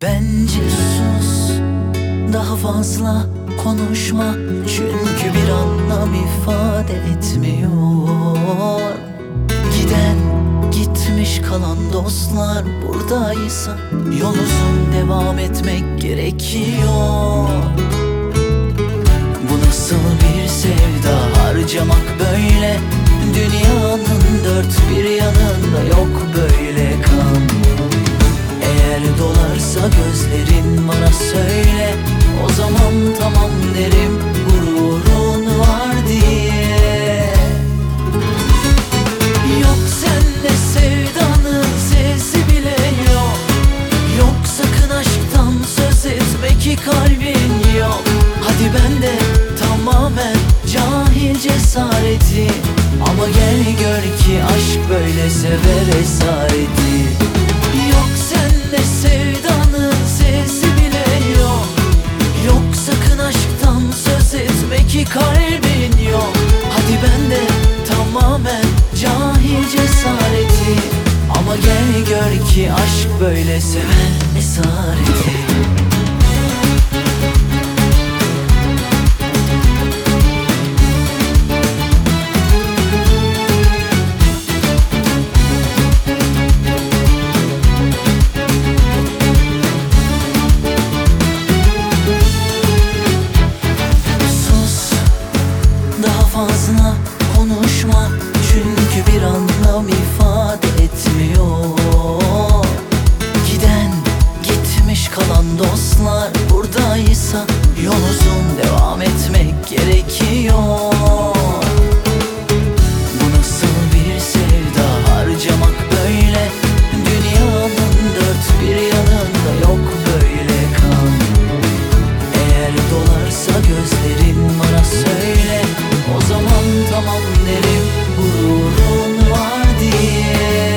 Bence sus, daha fazla konuşma, çünkü bir anlam ifade etmiyor. Giden gitmiş, kalan dostlar buradaysa yol uzun, devam etmek gerekiyor. Bu nasıl bir sevda, harcamak böyle? Dünyanın dört bir yanında yok böyle kan. Eğer dolarsa gözlerin bana söyle, o zaman tamam derim, gururun var diye. Yok sende sevdanın sesi bile yok. Yok sakın aşktan söz etme ki kalbin yok. Hadi bende tamamen cahil cesareti, ama gel gör ki aşk böyle sever esareti. Yok sende sevdanın sesi bile yok. Yok sakın aşktan söz etme ki kalbin yok. Hadi bende tamamen cahil cesareti, ama gel gör ki aşk böyle sever esareti. Fazla konuşma, çünkü bir anlam ifade etmiyor. Giden gitmiş, kalan dostlar buradaysa yol uzun, devam etmek gerekiyor. Bu nasıl bir sevda, harcamak böyle? Dünyanın dört bir yanında yok böyle kan. Eğer dolarsa gözlerin bana söyle, o zaman tamam derim, gururun var diye.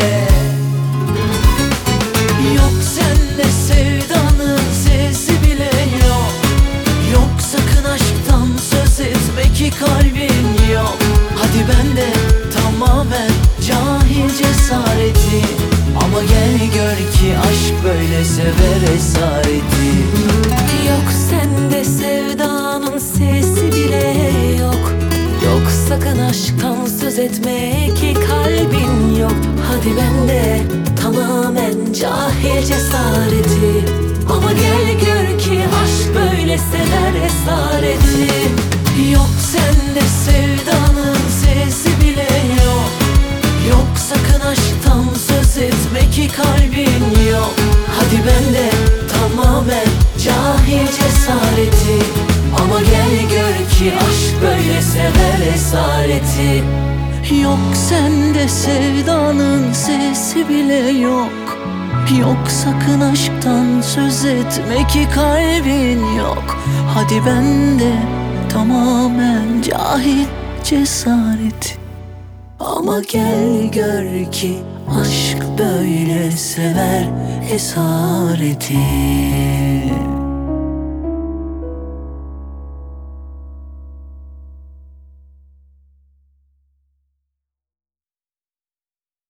Yok sende sevdanın sesi bile yok. Yok sakın aşktan söz etme ki kalbin yok. Hadi bende tamamen cahil cesareti, ama gel gör ki aşk böyle sever esareti. Yok sende sevdanın sesi bile yok. Yok sakın aşktan söz etme ki kalbin yok. Hadi bende tamamen cahil cesareti, ama gel gör ki aşk böyle sever esareti. Yok sende sevdanın sesi bile yok. Yok sakın aşktan söz etme ki kalbin yok. Hadi bende tamamen cahil cesareti, ama gel gör ki aşk böyle sever esareti. Yok sende sevdanın sesi bile yok. Yok sakın aşktan söz etme ki kalbin yok. Hadi bende tamamen cahil cesareti, ama gel gör ki aşk böyle sever esareti.